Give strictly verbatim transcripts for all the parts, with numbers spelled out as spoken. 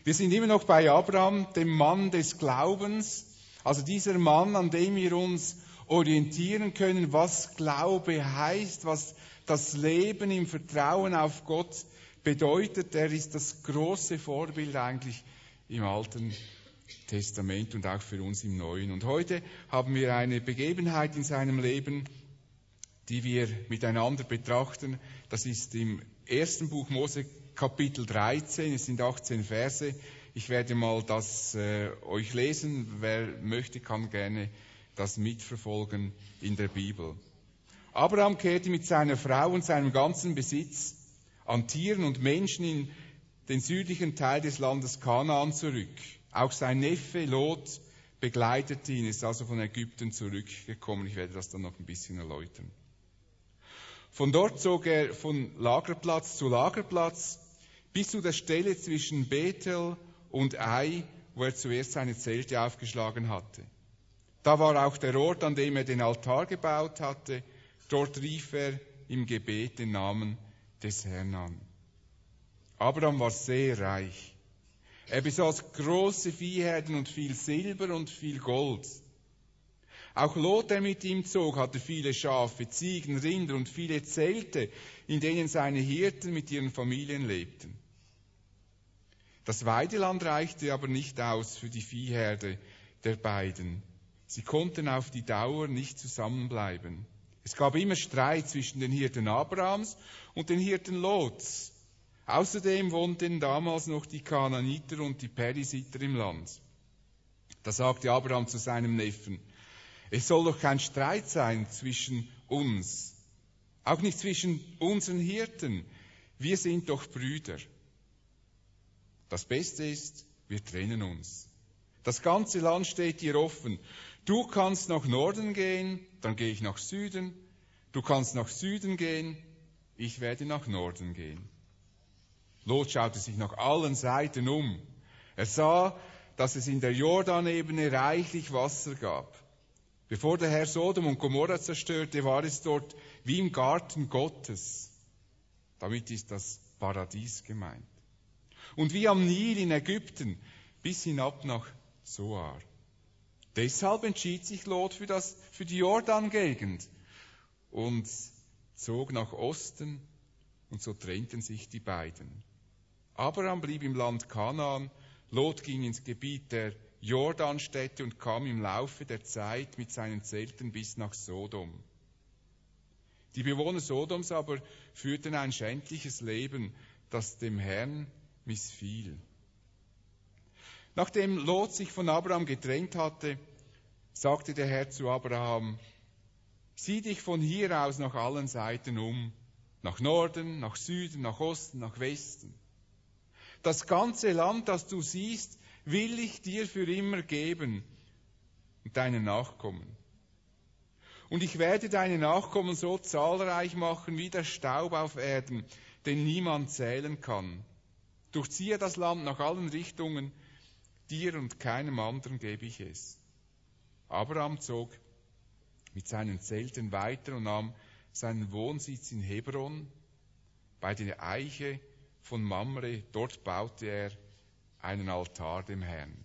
Wir sind immer noch bei Abraham, dem Mann des Glaubens, also dieser Mann, an dem wir uns orientieren können, was Glaube heißt, was das Leben im Vertrauen auf Gott bedeutet. Er ist das große Vorbild eigentlich im Alten Testament und auch für uns im Neuen. Und heute haben wir eine Begebenheit in seinem Leben, die wir miteinander betrachten. Das ist im ersten Buch Mose, Kapitel dreizehn, es sind achtzehn Verse. Ich werde mal das äh, euch lesen. Wer möchte, kann gerne das mitverfolgen in der Bibel. Abraham kehrte mit seiner Frau und seinem ganzen Besitz an Tieren und Menschen in den südlichen Teil des Landes Kanaan zurück. Auch sein Neffe Lot begleitete ihn, ist also von Ägypten zurückgekommen. Ich werde das dann noch ein bisschen erläutern. Von dort zog er von Lagerplatz zu Lagerplatz bis zu der Stelle zwischen Bethel und Ai, wo er zuerst seine Zelte aufgeschlagen hatte. Da war auch der Ort, an dem er den Altar gebaut hatte. Dort rief er im Gebet den Namen des Herrn an. Abraham war sehr reich. Er besaß große Viehherden und viel Silber und viel Gold. Auch Lot, der mit ihm zog, hatte viele Schafe, Ziegen, Rinder und viele Zelte, in denen seine Hirten mit ihren Familien lebten. Das Weideland reichte aber nicht aus für die Viehherde der beiden. Sie konnten auf die Dauer nicht zusammenbleiben. Es gab immer Streit zwischen den Hirten Abrahams und den Hirten Lots. Außerdem wohnten damals noch die Kanaaniter und die Perisiter im Land. Da sagte Abraham zu seinem Neffen: Es soll doch kein Streit sein zwischen uns, auch nicht zwischen unseren Hirten. Wir sind doch Brüder. Das Beste ist, wir trennen uns. Das ganze Land steht dir offen. Du kannst nach Norden gehen, dann gehe ich nach Süden. Du kannst nach Süden gehen, ich werde nach Norden gehen. Lot schaute sich nach allen Seiten um. Er sah, dass es in der Jordanebene reichlich Wasser gab. Bevor der Herr Sodom und Gomorra zerstörte, war es dort wie im Garten Gottes. Damit ist das Paradies gemeint. Und wie am Nil in Ägypten bis hinab nach Zoar. Deshalb entschied sich Lot für, das, für die Jordan-Gegend und zog nach Osten, und so trennten sich die beiden. Abraham blieb im Land Kanaan, Lot ging ins Gebiet der Jordanstädte und kam im Laufe der Zeit mit seinen Zelten bis nach Sodom. Die Bewohner Sodoms aber führten ein schändliches Leben, das dem Herrn missfiel. Nachdem Lot sich von Abraham getrennt hatte, sagte der Herr zu Abraham: Sieh dich von hier aus nach allen Seiten um, nach Norden, nach Süden, nach Osten, nach Westen. Das ganze Land, das du siehst, will ich dir für immer geben und deinen Nachkommen. Und ich werde deine Nachkommen so zahlreich machen wie der Staub auf Erden, den niemand zählen kann. Durchziehe das Land nach allen Richtungen, dir und keinem anderen gebe ich es. Abraham zog mit seinen Zelten weiter und nahm seinen Wohnsitz in Hebron bei der Eiche von Mamre. Dort baute er einen Altar dem Herrn.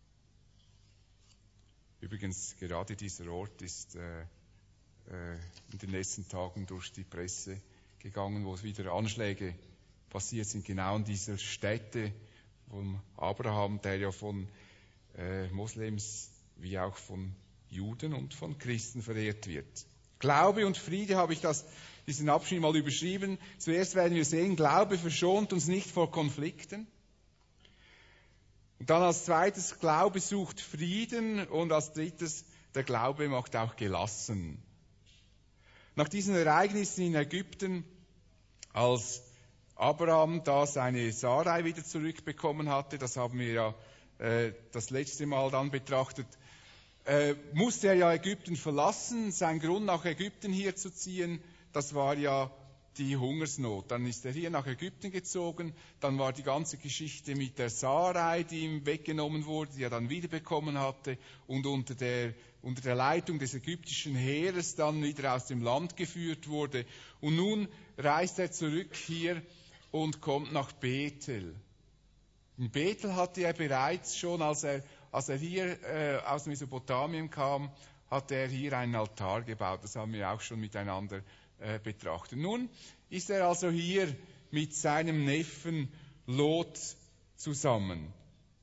Übrigens, gerade dieser Ort ist äh, äh, in den letzten Tagen durch die Presse gegangen, wo wieder Anschläge passiert sind, genau in dieser Stätte von Abraham, der ja von äh, Moslems wie auch von Juden und von Christen verehrt wird. Glaube und Friede habe ich das, diesen Abschnitt mal überschrieben. Zuerst werden wir sehen, Glaube verschont uns nicht vor Konflikten. Und dann als zweites, Glaube sucht Frieden. Und als drittes, der Glaube macht auch gelassen. Nach diesen Ereignissen in Ägypten, als Abraham da seine Sarai wieder zurückbekommen hatte, das haben wir ja äh, das letzte Mal dann betrachtet, äh, musste er ja Ägypten verlassen. Sein Grund, nach Ägypten hier zu ziehen, das war ja die Hungersnot. Dann ist er hier nach Ägypten gezogen. Dann war die ganze Geschichte mit der Sarai, die ihm weggenommen wurde, die er dann wiederbekommen hatte und unter der, unter der Leitung des ägyptischen Heeres dann wieder aus dem Land geführt wurde. Und nun reist er zurück hier und kommt nach Bethel. In Bethel hatte er bereits schon, als er, als er hier äh, aus Mesopotamien kam, hatte er hier einen Altar gebaut. Das haben wir auch schon miteinander äh, betrachtet. Nun ist er also hier mit seinem Neffen Lot zusammen.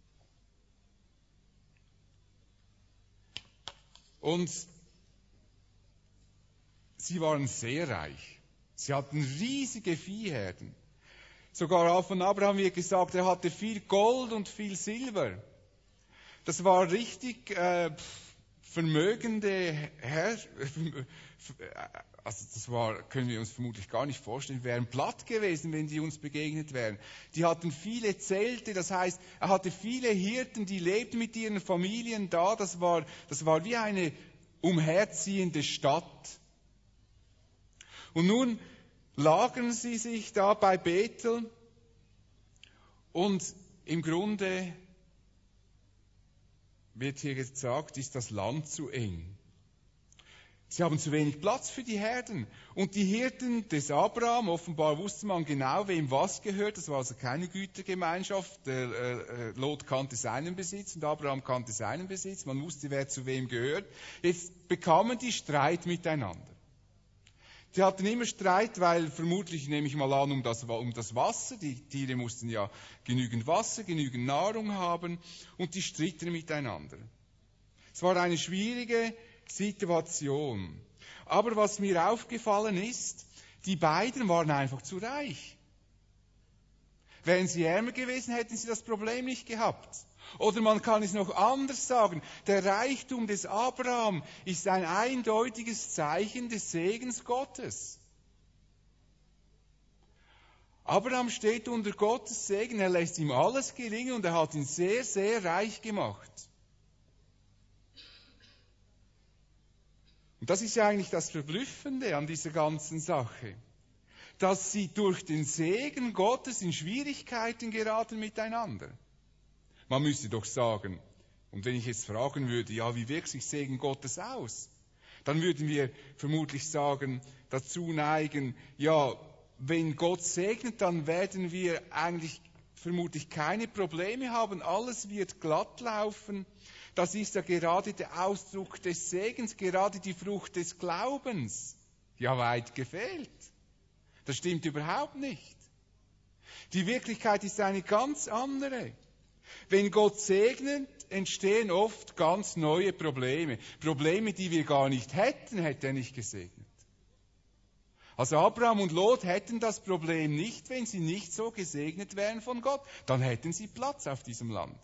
Und sie waren sehr reich. Sie hatten riesige Viehherden. Sogar von Abraham wird gesagt, er hatte viel Gold und viel Silber. Das war richtig äh, vermögende Herr. Also das war, können wir uns vermutlich gar nicht vorstellen, wären platt gewesen, wenn die uns begegnet wären. Die hatten viele Zelte, das heißt, er hatte viele Hirten, die lebten mit ihren Familien da. Das war, das war wie eine umherziehende Stadt. Und nun lagern sie sich da bei Bethel und im Grunde wird hier gesagt, ist das Land zu eng. Sie haben zu wenig Platz für die Herden. Und die Hirten des Abraham, offenbar wusste man genau, wem was gehört. Das war also keine Gütergemeinschaft. Der, äh, Lot kannte seinen Besitz und Abraham kannte seinen Besitz. Man wusste, wer zu wem gehört. Jetzt bekamen die Streit miteinander. Sie hatten immer Streit, weil vermutlich, nehme ich mal an, um das, um das Wasser. Die Tiere mussten ja genügend Wasser, genügend Nahrung haben. Und die stritten miteinander. Es war eine schwierige Situation. Aber was mir aufgefallen ist, die beiden waren einfach zu reich. Wären sie ärmer gewesen, hätten sie das Problem nicht gehabt. Oder man kann es noch anders sagen, der Reichtum des Abraham ist ein eindeutiges Zeichen des Segens Gottes. Abraham steht unter Gottes Segen, er lässt ihm alles gelingen und er hat ihn sehr, sehr reich gemacht. Und das ist ja eigentlich das Verblüffende an dieser ganzen Sache, dass sie durch den Segen Gottes in Schwierigkeiten geraten miteinander. Man müsste doch sagen, und wenn ich jetzt fragen würde, ja, wie wirkt sich Segen Gottes aus? Dann würden wir vermutlich sagen, dazu neigen, ja, wenn Gott segnet, dann werden wir eigentlich vermutlich keine Probleme haben, alles wird glatt laufen. Das ist ja gerade der Ausdruck des Segens, gerade die Frucht des Glaubens. Ja, weit gefehlt. Das stimmt überhaupt nicht. Die Wirklichkeit ist eine ganz andere. Wenn Gott segnet, entstehen oft ganz neue Probleme. Probleme, die wir gar nicht hätten, hätte er nicht gesegnet. Also Abraham und Lot hätten das Problem nicht, wenn sie nicht so gesegnet wären von Gott. Dann hätten sie Platz auf diesem Land.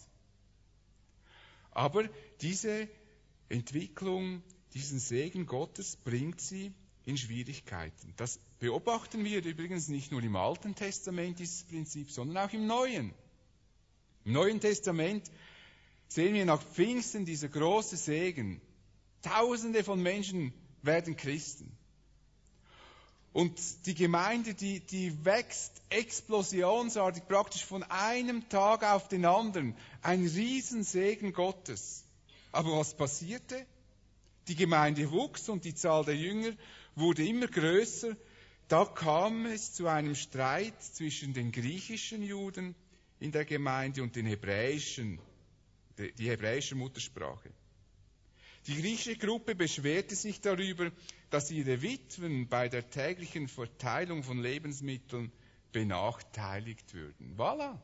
Aber diese Entwicklung, diesen Segen Gottes bringt sie in Schwierigkeiten. Das beobachten wir übrigens nicht nur im Alten Testament, dieses Prinzip, sondern auch im Neuen. Im Neuen Testament sehen wir nach Pfingsten dieser große Segen. Tausende von Menschen werden Christen. Und die Gemeinde, die, die wächst explosionsartig, praktisch von einem Tag auf den anderen. Ein Riesensegen Gottes. Aber was passierte? Die Gemeinde wuchs und die Zahl der Jünger wurde immer größer. Da kam es zu einem Streit zwischen den griechischen Juden in der Gemeinde und den hebräischen, die hebräische Muttersprache. Die griechische Gruppe beschwerte sich darüber, dass ihre Witwen bei der täglichen Verteilung von Lebensmitteln benachteiligt würden. Voilà.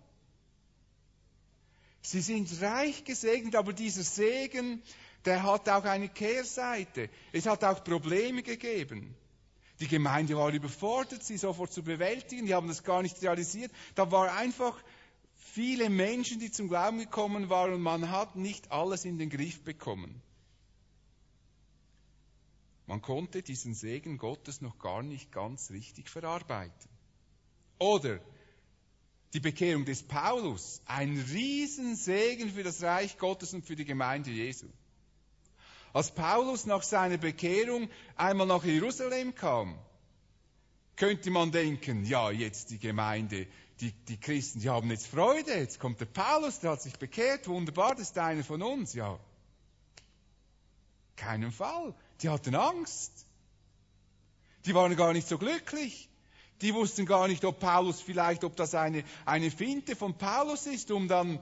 Sie sind reich gesegnet, aber dieser Segen, der hat auch eine Kehrseite. Es hat auch Probleme gegeben. Die Gemeinde war überfordert, sie sofort zu bewältigen. Die haben das gar nicht realisiert. Da waren einfach viele Menschen, die zum Glauben gekommen waren und man hat nicht alles in den Griff bekommen. Man konnte diesen Segen Gottes noch gar nicht ganz richtig verarbeiten. Oder die Bekehrung des Paulus, ein Riesensegen für das Reich Gottes und für die Gemeinde Jesu. Als Paulus nach seiner Bekehrung einmal nach Jerusalem kam, könnte man denken, ja, jetzt die Gemeinde, die, die Christen, die haben jetzt Freude, jetzt kommt der Paulus, der hat sich bekehrt, wunderbar, das ist einer von uns, ja. Keinen Fall. Die hatten Angst. Die waren gar nicht so glücklich. Die wussten gar nicht, ob Paulus vielleicht, ob das eine, eine Finte von Paulus ist, um dann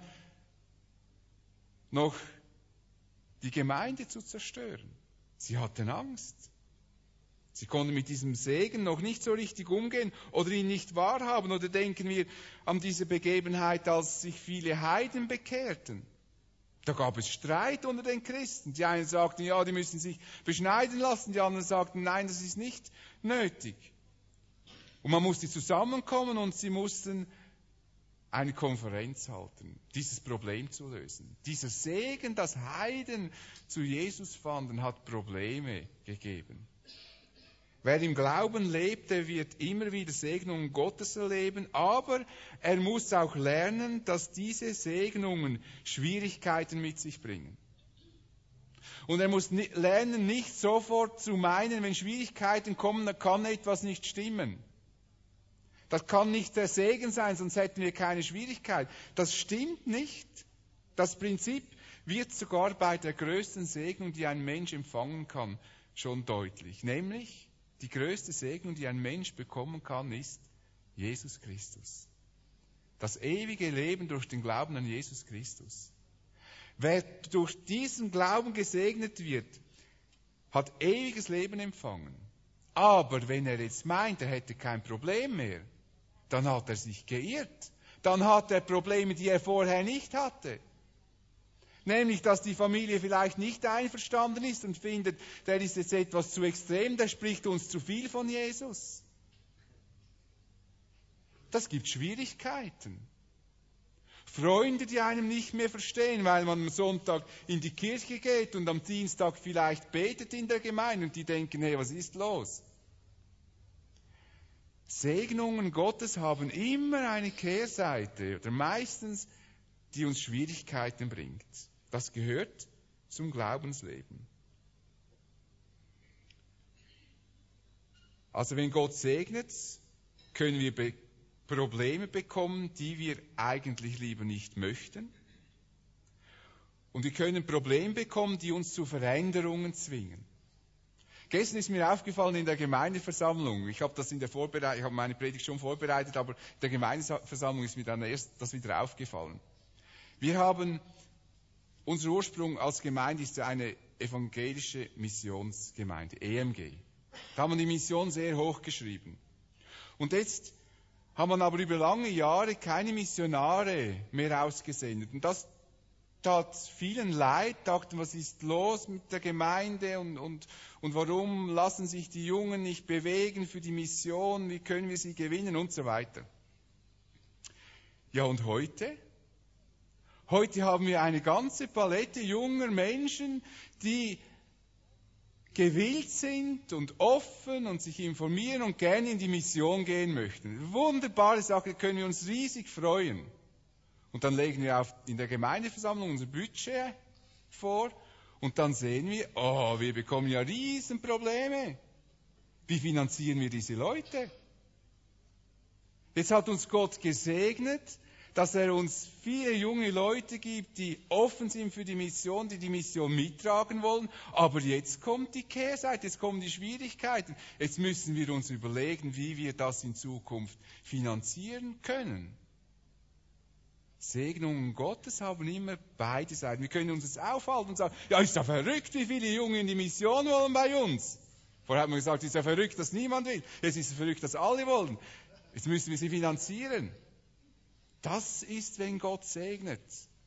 noch die Gemeinde zu zerstören. Sie hatten Angst. Sie konnten mit diesem Segen noch nicht so richtig umgehen oder ihn nicht wahrhaben. Oder denken wir an diese Begebenheit, als sich viele Heiden bekehrten. Da gab es Streit unter den Christen. Die einen sagten, ja, die müssen sich beschneiden lassen. Die anderen sagten, nein, das ist nicht nötig. Und man musste zusammenkommen und sie mussten eine Konferenz halten, dieses Problem zu lösen. Dieser Segen, dass Heiden zu Jesus fanden, hat Probleme gegeben. Wer im Glauben lebt, der wird immer wieder Segnungen Gottes erleben, aber er muss auch lernen, dass diese Segnungen Schwierigkeiten mit sich bringen. Und er muss lernen, nicht sofort zu meinen, wenn Schwierigkeiten kommen, dann kann etwas nicht stimmen. Das kann nicht der Segen sein, sonst hätten wir keine Schwierigkeit. Das stimmt nicht. Das Prinzip wird sogar bei der größten Segnung, die ein Mensch empfangen kann, schon deutlich. Nämlich, die größte Segnung, die ein Mensch bekommen kann, ist Jesus Christus. Das ewige Leben durch den Glauben an Jesus Christus. Wer durch diesen Glauben gesegnet wird, hat ewiges Leben empfangen. Aber wenn er jetzt meint, er hätte kein Problem mehr, dann hat er sich geirrt. Dann hat er Probleme, die er vorher nicht hatte. Nämlich, dass die Familie vielleicht nicht einverstanden ist und findet, der ist jetzt etwas zu extrem, der spricht uns zu viel von Jesus. Das gibt Schwierigkeiten. Freunde, die einem nicht mehr verstehen, weil man am Sonntag in die Kirche geht und am Dienstag vielleicht betet in der Gemeinde und die denken, hey, was ist los? Segnungen Gottes haben immer eine Kehrseite oder meistens, die uns Schwierigkeiten bringt. Das gehört zum Glaubensleben. Also wenn Gott segnet, können wir be- Probleme bekommen, die wir eigentlich lieber nicht möchten. Und wir können Probleme bekommen, die uns zu Veränderungen zwingen. Gestern ist mir aufgefallen in der Gemeindeversammlung, ich habe das in der Vorbereitung, ich habe meine Predigt schon vorbereitet, aber in der Gemeindeversammlung ist mir dann erst das wieder aufgefallen. Wir haben, unser Ursprung als Gemeinde ist ja eine evangelische Missionsgemeinde, E M G. Da haben wir die Mission sehr hoch geschrieben. Und jetzt haben wir aber über lange Jahre keine Missionare mehr ausgesendet. Und das tat vielen leid, dachten, was ist los mit der Gemeinde und, und, und warum lassen sich die Jungen nicht bewegen für die Mission, wie können wir sie gewinnen und so weiter. Ja, und heute? Heute haben wir eine ganze Palette junger Menschen, die gewillt sind und offen und sich informieren und gerne in die Mission gehen möchten. Wunderbare Sache, können wir uns riesig freuen. Und dann legen wir auf, in der Gemeindeversammlung unser Budget vor und dann sehen wir, oh, wir bekommen ja Riesenprobleme. Wie finanzieren wir diese Leute? Jetzt hat uns Gott gesegnet, dass er uns viele junge Leute gibt, die offen sind für die Mission, die die Mission mittragen wollen. Aber jetzt kommt die Kehrseite, jetzt kommen die Schwierigkeiten. Jetzt müssen wir uns überlegen, wie wir das in Zukunft finanzieren können. Segnungen Gottes haben immer beide Seiten. Wir können uns jetzt aufhalten und sagen, ja, ist ja verrückt, wie viele Junge in die Mission wollen bei uns. Vorher haben wir gesagt, ist ja verrückt, dass niemand will. Jetzt ist es verrückt, dass alle wollen. Jetzt müssen wir sie finanzieren. Das ist, wenn Gott segnet.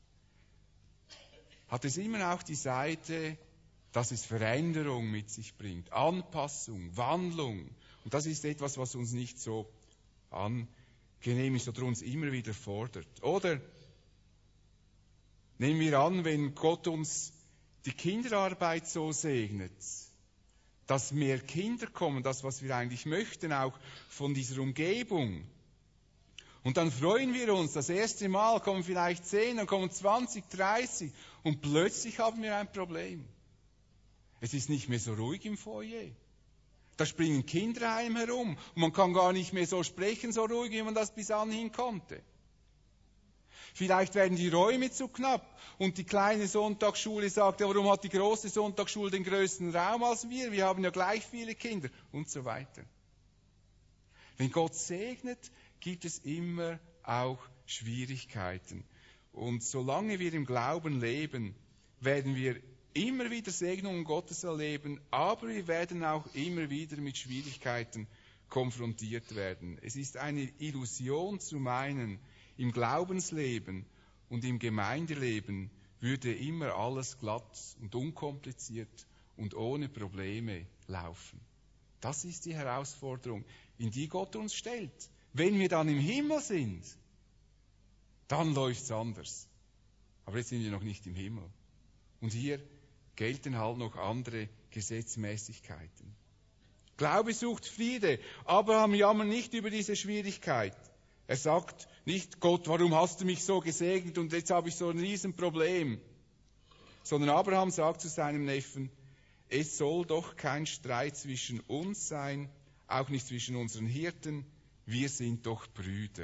Hat es immer auch die Seite, dass es Veränderung mit sich bringt. Anpassung, Wandlung. Und das ist etwas, was uns nicht so angenehm ist oder uns immer wieder fordert. Oder nehmen wir an, wenn Gott uns die Kinderarbeit so segnet, dass mehr Kinder kommen, das, was wir eigentlich möchten, auch von dieser Umgebung. Und dann freuen wir uns, das erste Mal kommen vielleicht zehn, dann kommen zwanzig, dreißig und plötzlich haben wir ein Problem. Es ist nicht mehr so ruhig im Foyer. Da springen Kinder einem herum und man kann gar nicht mehr so sprechen, so ruhig, wie man das bis anhin konnte. Vielleicht werden die Räume zu knapp und die kleine Sonntagsschule sagt, ja, warum hat die große Sonntagsschule den größten Raum als wir? Wir haben ja gleich viele Kinder und so weiter. Wenn Gott segnet, gibt es immer auch Schwierigkeiten. Und solange wir im Glauben leben, werden wir immer wieder Segnungen Gottes erleben, aber wir werden auch immer wieder mit Schwierigkeiten konfrontiert werden. Es ist eine Illusion zu meinen, im Glaubensleben und im Gemeindeleben würde immer alles glatt und unkompliziert und ohne Probleme laufen. Das ist die Herausforderung, in die Gott uns stellt. Wenn wir dann im Himmel sind, dann läuft es anders. Aber jetzt sind wir noch nicht im Himmel. Und hier gelten halt noch andere Gesetzmäßigkeiten. Glaube sucht Friede. Abraham jammert nicht über diese Schwierigkeit. Er sagt nicht, Gott, warum hast du mich so gesegnet und jetzt habe ich so ein Riesenproblem. Sondern Abraham sagt zu seinem Neffen, es soll doch kein Streit zwischen uns sein, auch nicht zwischen unseren Hirten, wir sind doch Brüder.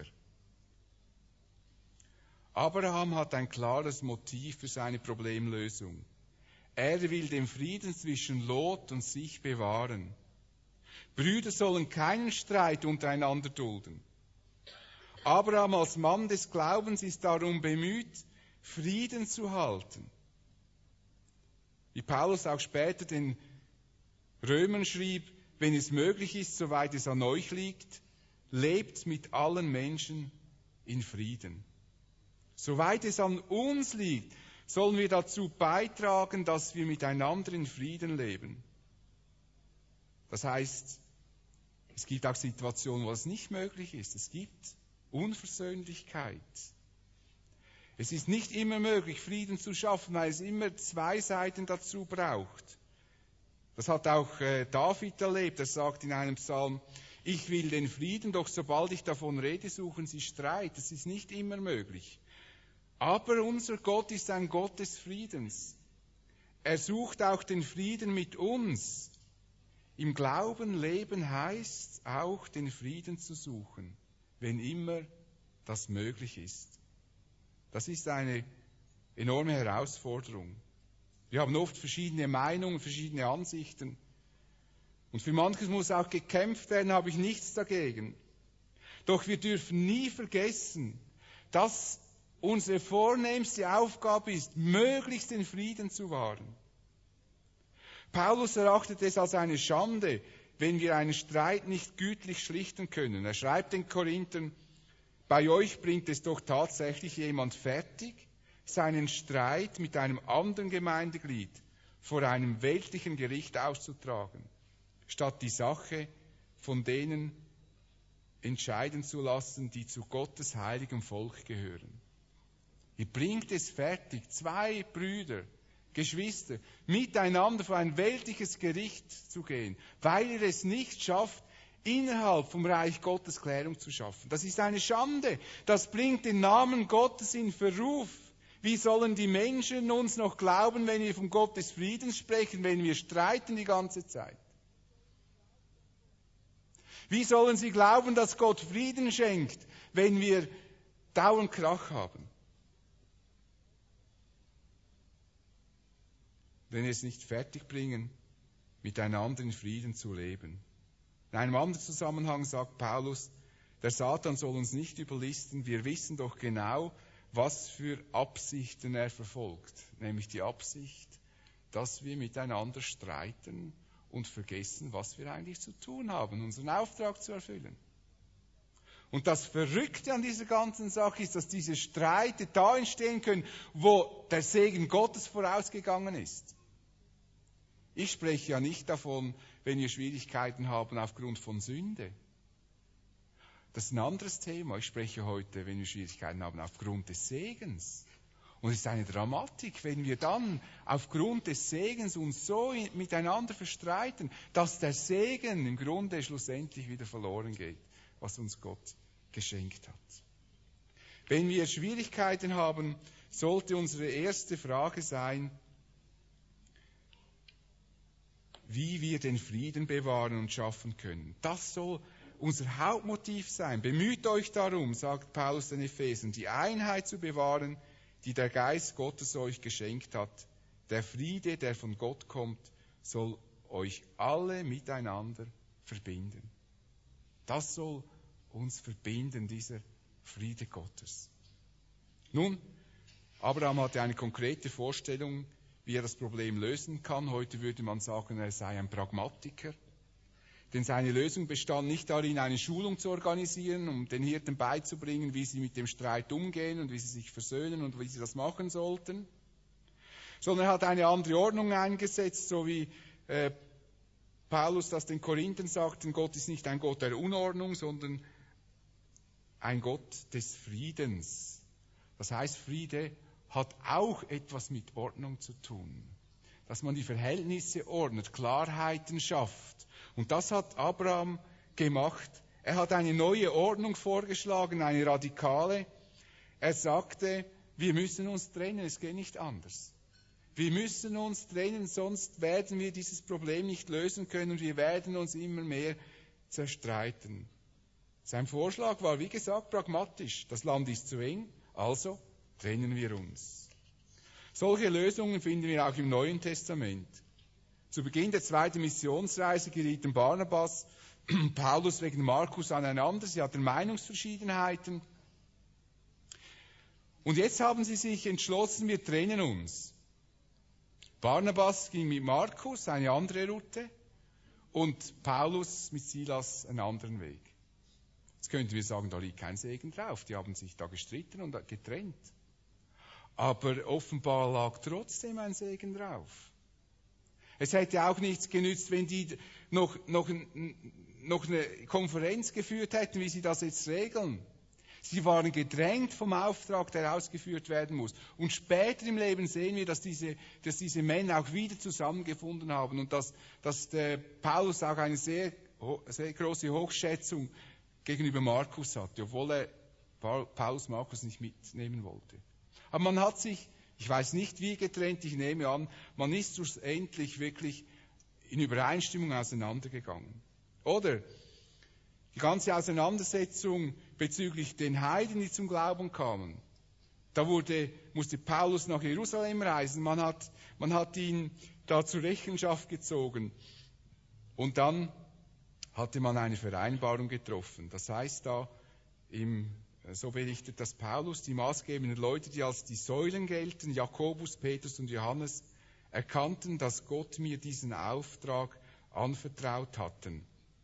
Abraham hat ein klares Motiv für seine Problemlösung. Er will den Frieden zwischen Lot und sich bewahren. Brüder sollen keinen Streit untereinander dulden. Abraham als Mann des Glaubens ist darum bemüht, Frieden zu halten. Wie Paulus auch später den Römern schrieb, wenn es möglich ist, soweit es an euch liegt, lebt mit allen Menschen in Frieden. Soweit es an uns liegt, sollen wir dazu beitragen, dass wir miteinander in Frieden leben. Das heißt, es gibt auch Situationen, wo es nicht möglich ist. Es gibt Unversöhnlichkeit. Es ist nicht immer möglich, Frieden zu schaffen, weil es immer zwei Seiten dazu braucht. Das hat auch äh, David erlebt. Er sagt in einem Psalm, ich will den Frieden, doch sobald ich davon rede, suchen sie Streit. Das ist nicht immer möglich. Aber unser Gott ist ein Gott des Friedens. Er sucht auch den Frieden mit uns. Im Glauben leben heißt auch, den Frieden zu suchen, wenn immer das möglich ist. Das ist eine enorme Herausforderung. Wir haben oft verschiedene Meinungen, verschiedene Ansichten. Und für manches muss auch gekämpft werden, habe ich nichts dagegen. Doch wir dürfen nie vergessen, dass unsere vornehmste Aufgabe ist, möglichst den Frieden zu wahren. Paulus erachtet es als eine Schande, wenn wir einen Streit nicht gütlich schlichten können. Er schreibt den Korinthern, bei euch bringt es doch tatsächlich jemand fertig, seinen Streit mit einem anderen Gemeindeglied vor einem weltlichen Gericht auszutragen, statt die Sache von denen entscheiden zu lassen, die zu Gottes heiligem Volk gehören. Ihr bringt es fertig, zwei Brüder, Geschwister, miteinander vor ein weltliches Gericht zu gehen, weil ihr es nicht schafft, innerhalb vom Reich Gottes Klärung zu schaffen. Das ist eine Schande. Das bringt den Namen Gottes in Verruf. Wie sollen die Menschen uns noch glauben, wenn wir von Gott des Friedens sprechen, wenn wir streiten die ganze Zeit? Wie sollen sie glauben, dass Gott Frieden schenkt, wenn wir dauernd Krach haben? Wenn wir es nicht fertigbringen, miteinander in Frieden zu leben. In einem anderen Zusammenhang sagt Paulus, der Satan soll uns nicht überlisten, wir wissen doch genau, was für Absichten er verfolgt. Nämlich die Absicht, dass wir miteinander streiten und vergessen, was wir eigentlich zu tun haben, unseren Auftrag zu erfüllen. Und das Verrückte an dieser ganzen Sache ist, dass diese Streite da entstehen können, wo der Segen Gottes vorausgegangen ist. Ich spreche ja nicht davon, wenn wir Schwierigkeiten haben aufgrund von Sünde. Das ist ein anderes Thema. Ich spreche heute, wenn wir Schwierigkeiten haben aufgrund des Segens. Und es ist eine Dramatik, wenn wir dann aufgrund des Segens uns so miteinander verstreiten, dass der Segen im Grunde schlussendlich wieder verloren geht, was uns Gott geschenkt hat. Wenn wir Schwierigkeiten haben, sollte unsere erste Frage sein, wie wir den Frieden bewahren und schaffen können. Das soll unser Hauptmotiv sein. Bemüht euch darum, sagt Paulus den Ephesern, die Einheit zu bewahren, die der Geist Gottes euch geschenkt hat. Der Friede, der von Gott kommt, soll euch alle miteinander verbinden. Das soll uns verbinden, dieser Friede Gottes. Nun, Abraham hatte eine konkrete Vorstellung, wie er das Problem lösen kann. Heute würde man sagen, er sei ein Pragmatiker. Denn seine Lösung bestand nicht darin, eine Schulung zu organisieren, um den Hirten beizubringen, wie sie mit dem Streit umgehen und wie sie sich versöhnen und wie sie das machen sollten, sondern er hat eine andere Ordnung eingesetzt, so wie äh, Paulus das den Korinthern sagt, denn Gott ist nicht ein Gott der Unordnung, sondern ein Gott des Friedens. Das heißt, Friede hat auch etwas mit Ordnung zu tun. Dass man die Verhältnisse ordnet, Klarheiten schafft. Und das hat Abraham gemacht. Er hat eine neue Ordnung vorgeschlagen, eine radikale. Er sagte, wir müssen uns trennen, es geht nicht anders. Wir müssen uns trennen, sonst werden wir dieses Problem nicht lösen können und wir werden uns immer mehr zerstreiten. Sein Vorschlag war, wie gesagt, pragmatisch. Das Land ist zu eng, also trennen wir uns. Solche Lösungen finden wir auch im Neuen Testament. Zu Beginn der zweiten Missionsreise gerieten Barnabas und Paulus wegen Markus aneinander. Sie hatten Meinungsverschiedenheiten. Und jetzt haben sie sich entschlossen, wir trennen uns. Barnabas ging mit Markus eine andere Route und Paulus mit Silas einen anderen Weg. Jetzt könnten wir sagen, da liegt kein Segen drauf. Die haben sich da gestritten und getrennt. Aber offenbar lag trotzdem ein Segen drauf. Es hätte auch nichts genützt, wenn die noch, noch, noch eine Konferenz geführt hätten, wie sie das jetzt regeln. Sie waren gedrängt vom Auftrag, der ausgeführt werden muss. Und später im Leben sehen wir, dass diese, dass diese Männer auch wieder zusammengefunden haben und dass, dass der Paulus auch eine sehr, sehr große Hochschätzung gegenüber Markus hatte, obwohl er Paulus Markus nicht mitnehmen wollte. Aber man hat sich, ich weiß nicht wie getrennt, ich nehme an, man ist schlussendlich wirklich in Übereinstimmung auseinandergegangen. Oder die ganze Auseinandersetzung bezüglich den Heiden, die zum Glauben kamen. Da wurde, musste Paulus nach Jerusalem reisen. Man hat, man hat ihn da zur Rechenschaft gezogen. Und dann hatte man eine Vereinbarung getroffen. Das heißt da, im, so berichtet das Paulus, die maßgebenden Leute, die als die Säulen gelten, Jakobus, Petrus und Johannes, erkannten, dass Gott mir diesen Auftrag anvertraut hatten.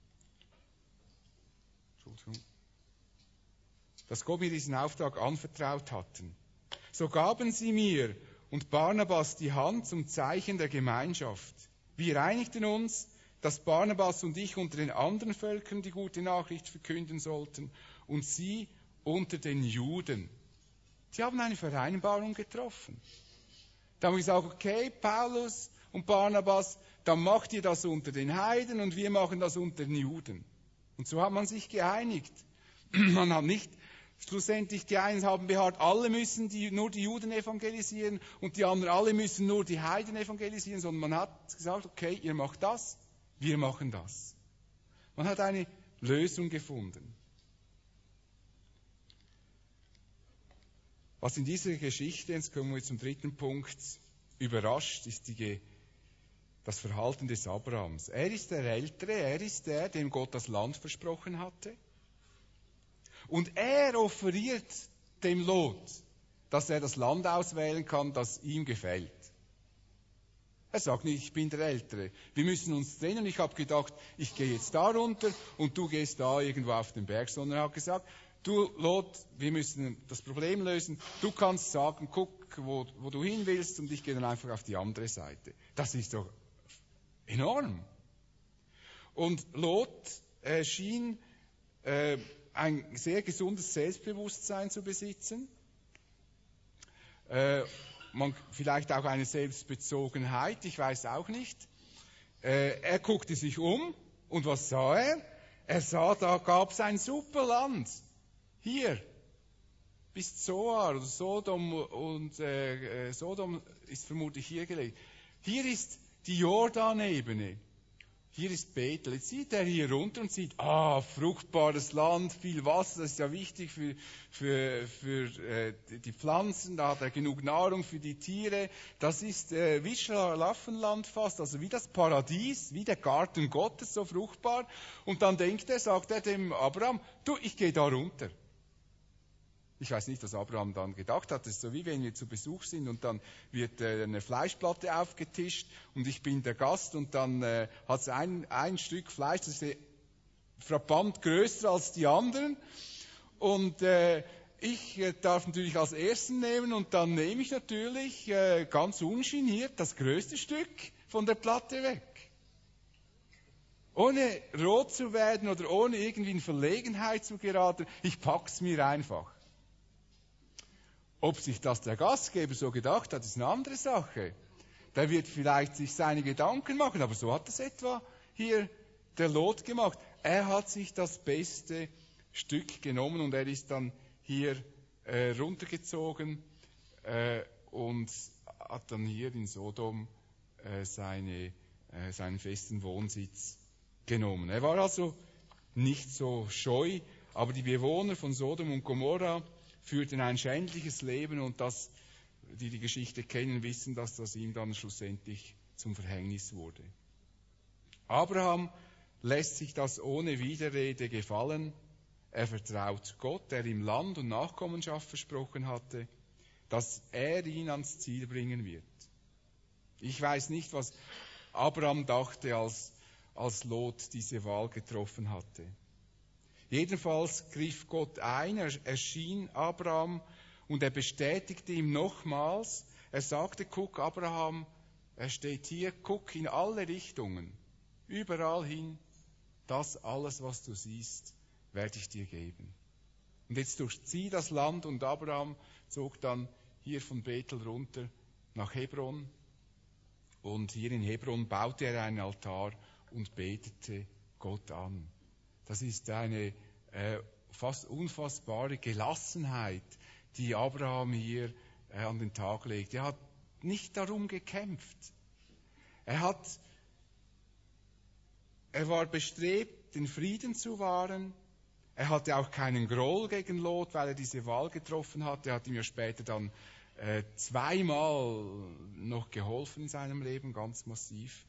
Dass Gott mir diesen Auftrag anvertraut hatten. So gaben sie mir und Barnabas die Hand zum Zeichen der Gemeinschaft. Wir einigten uns, dass Barnabas und ich unter den anderen Völkern die gute Nachricht verkünden sollten und sie unter den Juden. Sie haben eine Vereinbarung getroffen. Da haben wir gesagt, okay, Paulus und Barnabas, dann macht ihr das unter den Heiden und wir machen das unter den Juden. Und so hat man sich geeinigt. Man hat nicht, schlussendlich die einen haben beharrt, alle müssen die, nur die Juden evangelisieren und die anderen alle müssen nur die Heiden evangelisieren, sondern man hat gesagt, okay, ihr macht das, wir machen das. Man hat eine Lösung gefunden. Was in dieser Geschichte, jetzt kommen wir zum dritten Punkt, überrascht, ist die das Verhalten des Abrahams. Er ist der Ältere, er ist der, dem Gott das Land versprochen hatte. Und er offeriert dem Lot, dass er das Land auswählen kann, das ihm gefällt. Er sagt nicht, ich bin der Ältere. Wir müssen uns trennen. Ich habe gedacht, ich gehe jetzt da runter und du gehst da irgendwo auf den Berg. Sondern er hat gesagt, du Lot, wir müssen das Problem lösen. Du kannst sagen, guck, wo, wo du hin willst und ich gehe dann einfach auf die andere Seite. Das ist doch enorm. Und Lot äh, schien äh, ein sehr gesundes Selbstbewusstsein zu besitzen. Äh, man, vielleicht auch eine Selbstbezogenheit, ich weiß auch nicht. Äh, er guckte sich um und was sah er? Er sah, da gab es ein super Land. Hier, bis Zoar oder Sodom und äh, Sodom ist vermutlich hier gelegen. Hier ist die Jordanebene. hier ist Bethel. Jetzt sieht er hier runter und sieht, ah, fruchtbares Land, viel Wasser, das ist ja wichtig für, für, für äh, die Pflanzen, da hat er genug Nahrung für die Tiere. Das ist äh, wie Schlaraffenland fast, also wie das Paradies, wie der Garten Gottes, so fruchtbar. Und dann denkt er, sagt er dem Abraham, du, ich gehe da runter. Ich weiß nicht, was Abraham dann gedacht hat. Das ist so wie wenn wir zu Besuch sind und dann wird äh, eine Fleischplatte aufgetischt und ich bin der Gast und dann äh, hat es ein, ein Stück Fleisch, das ist frappant größer als die anderen und äh, ich äh, darf natürlich als Ersten nehmen und dann nehme ich natürlich äh, ganz ungeniert das größte Stück von der Platte weg. Ohne rot zu werden oder ohne irgendwie in Verlegenheit zu geraten, ich pack's mir einfach. Ob sich das der Gastgeber so gedacht hat, ist eine andere Sache. Der wird vielleicht sich seine Gedanken machen, aber so hat es etwa hier der Lot gemacht. Er hat sich das beste Stück genommen und er ist dann hier äh, runtergezogen äh, und hat dann hier in Sodom äh, seine, äh, seinen festen Wohnsitz genommen. Er war also nicht so scheu, aber die Bewohner von Sodom und Gomorra führten ein schändliches Leben und das, die die Geschichte kennen, wissen, dass das ihm dann schlussendlich zum Verhängnis wurde. Abraham lässt sich das ohne Widerrede gefallen. Er vertraut Gott, der ihm Land und Nachkommenschaft versprochen hatte, dass er ihn ans Ziel bringen wird. Ich weiß nicht, was Abraham dachte, als, als Lot diese Wahl getroffen hatte. Jedenfalls griff Gott ein, er erschien Abraham und er bestätigte ihm nochmals, er sagte, guck Abraham, er steht hier, guck in alle Richtungen, überall hin, das alles, was du siehst, werde ich dir geben. Und jetzt durchzieh das Land und Abraham zog dann hier von Bethel runter nach Hebron und hier in Hebron baute er einen Altar und betete Gott an. Das ist eine äh, fast unfassbare Gelassenheit, die Abraham hier äh, an den Tag legt. Er hat nicht darum gekämpft. Er hat, er war bestrebt, den Frieden zu wahren. Er hatte auch keinen Groll gegen Lot, weil er diese Wahl getroffen hatte. Er hat ihm ja später dann äh, zweimal noch geholfen in seinem Leben, ganz massiv.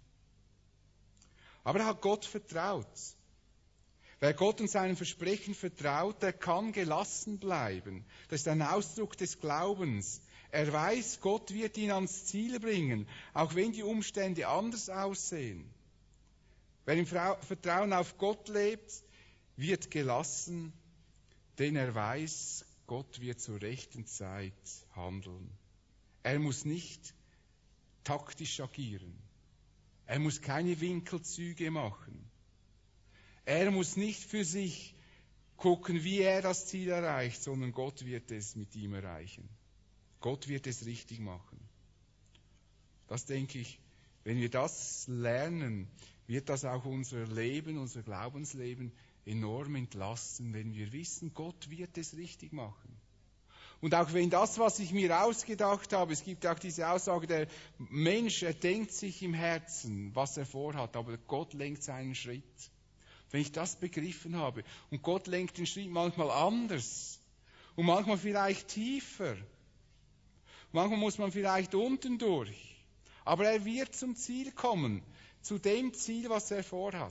Aber er hat Gott vertraut. Wer Gott und seinen Versprechen vertraut, der kann gelassen bleiben. Das ist ein Ausdruck des Glaubens. Er weiß, Gott wird ihn ans Ziel bringen, auch wenn die Umstände anders aussehen. Wer im Vertrauen auf Gott lebt, wird gelassen, denn er weiß, Gott wird zur rechten Zeit handeln. Er muss nicht taktisch agieren. Er muss keine Winkelzüge machen. Er muss nicht für sich gucken, wie er das Ziel erreicht, sondern Gott wird es mit ihm erreichen. Gott wird es richtig machen. Das denke ich, wenn wir das lernen, wird das auch unser Leben, unser Glaubensleben enorm entlasten, wenn wir wissen, Gott wird es richtig machen. Und auch wenn das, was ich mir ausgedacht habe, es gibt auch diese Aussage, der Mensch, er denkt sich im Herzen, was er vorhat, aber Gott lenkt seinen Schritt. Wenn ich das begriffen habe, und Gott lenkt den Schritt manchmal anders und manchmal vielleicht tiefer, manchmal muss man vielleicht unten durch, aber er wird zum Ziel kommen, zu dem Ziel, was er vorhat.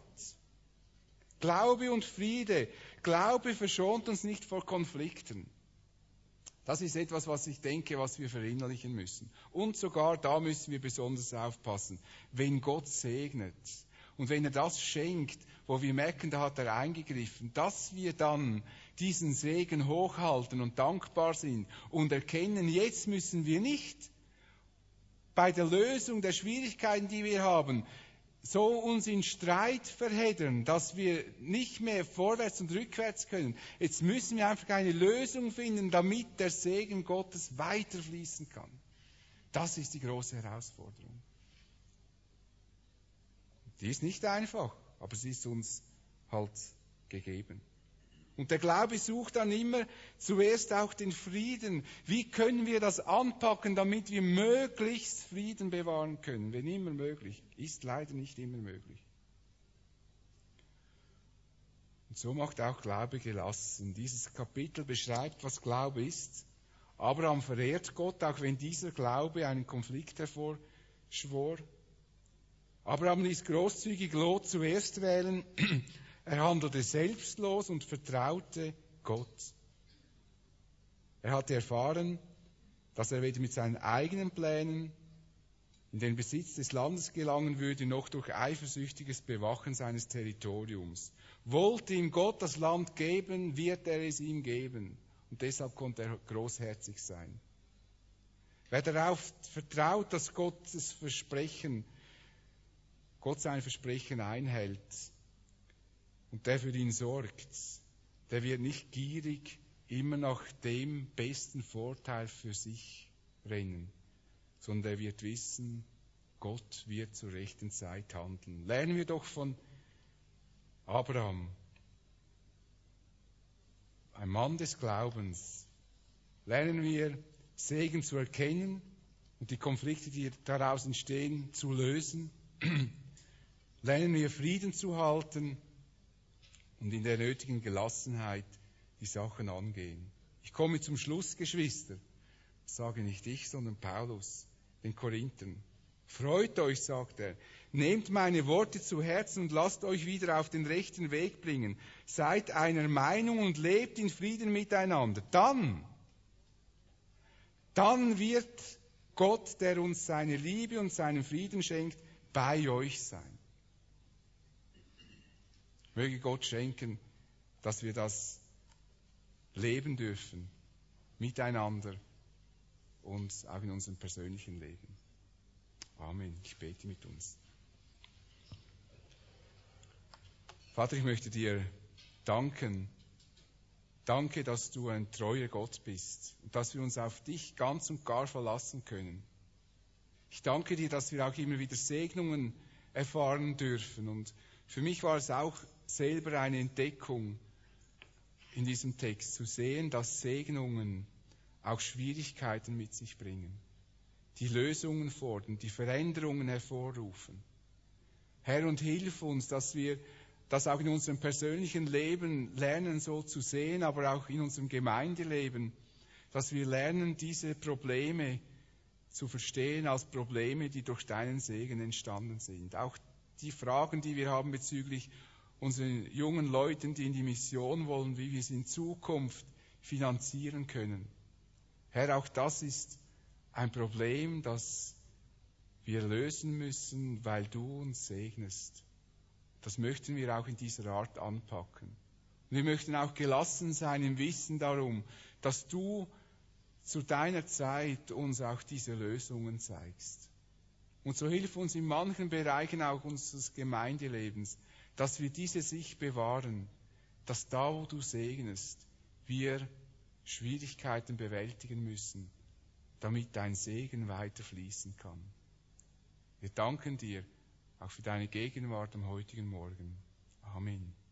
Glaube und Friede, Glaube verschont uns nicht vor Konflikten. Das ist etwas, was ich denke, was wir verinnerlichen müssen. Und sogar da müssen wir besonders aufpassen, wenn Gott segnet und wenn er das schenkt, wo wir merken, da hat er eingegriffen, dass wir dann diesen Segen hochhalten und dankbar sind und erkennen, jetzt müssen wir nicht bei der Lösung der Schwierigkeiten, die wir haben, so uns in Streit verheddern, dass wir nicht mehr vorwärts und rückwärts können. Jetzt müssen wir einfach eine Lösung finden, damit der Segen Gottes weiterfließen kann. Das ist die große Herausforderung. Die ist nicht einfach, aber sie ist uns halt gegeben. Und der Glaube sucht dann immer zuerst auch den Frieden. Wie können wir das anpacken, damit wir möglichst Frieden bewahren können? Wenn immer möglich. Ist leider nicht immer möglich. Und so macht auch Glaube gelassen. Dieses Kapitel beschreibt, was Glaube ist. Abraham verehrt Gott, auch wenn dieser Glaube einen Konflikt hervorschwor. Abraham ließ großzügig Lot zuerst wählen. Er handelte selbstlos und vertraute Gott. Er hatte erfahren, dass er weder mit seinen eigenen Plänen in den Besitz des Landes gelangen würde, noch durch eifersüchtiges Bewachen seines Territoriums. Wollte ihm Gott das Land geben, wird er es ihm geben. Und deshalb konnte er großherzig sein. Wer darauf vertraut, dass Gottes Versprechen, Gott sein Versprechen einhält und der für ihn sorgt, der wird nicht gierig immer nach dem besten Vorteil für sich rennen, sondern er wird wissen, Gott wird zur rechten Zeit handeln. Lernen wir doch von Abraham, ein Mann des Glaubens. Lernen wir Segen zu erkennen und die Konflikte, die daraus entstehen, zu lösen. Lernen wir Frieden zu halten und in der nötigen Gelassenheit die Sachen angehen. Ich komme zum Schluss, Geschwister. Das sage nicht ich, sondern Paulus, den Korinthern. Freut euch, sagt er. Nehmt meine Worte zu Herzen und lasst euch wieder auf den rechten Weg bringen. Seid einer Meinung und lebt in Frieden miteinander. Dann, dann wird Gott, der uns seine Liebe und seinen Frieden schenkt, bei euch sein. Möge Gott schenken, dass wir das leben dürfen, miteinander und auch in unserem persönlichen Leben. Amen. Ich bete mit uns. Vater, ich möchte dir danken. Danke, dass du ein treuer Gott bist und dass wir uns auf dich ganz und gar verlassen können. Ich danke dir, dass wir auch immer wieder Segnungen erfahren dürfen. Und für mich war es auch selber eine Entdeckung, in diesem Text zu sehen, dass Segnungen auch Schwierigkeiten mit sich bringen, die Lösungen fordern, die Veränderungen hervorrufen. Herr, und hilf uns, dass wir das auch in unserem persönlichen Leben lernen, so zu sehen, aber auch in unserem Gemeindeleben, dass wir lernen, diese Probleme zu verstehen als Probleme, die durch deinen Segen entstanden sind. Auch die Fragen, die wir haben bezüglich unseren jungen Leuten, die in die Mission wollen, wie wir es in Zukunft finanzieren können. Herr, auch das ist ein Problem, das wir lösen müssen, weil du uns segnest. Das möchten wir auch in dieser Art anpacken. Und wir möchten auch gelassen sein im Wissen darum, dass du zu deiner Zeit uns auch diese Lösungen zeigst. Und so hilf uns in manchen Bereichen auch unseres Gemeindelebens, dass wir diese Sicht bewahren, dass da, wo du segnest, wir Schwierigkeiten bewältigen müssen, damit dein Segen weiter fließen kann. Wir danken dir auch für deine Gegenwart am heutigen Morgen. Amen.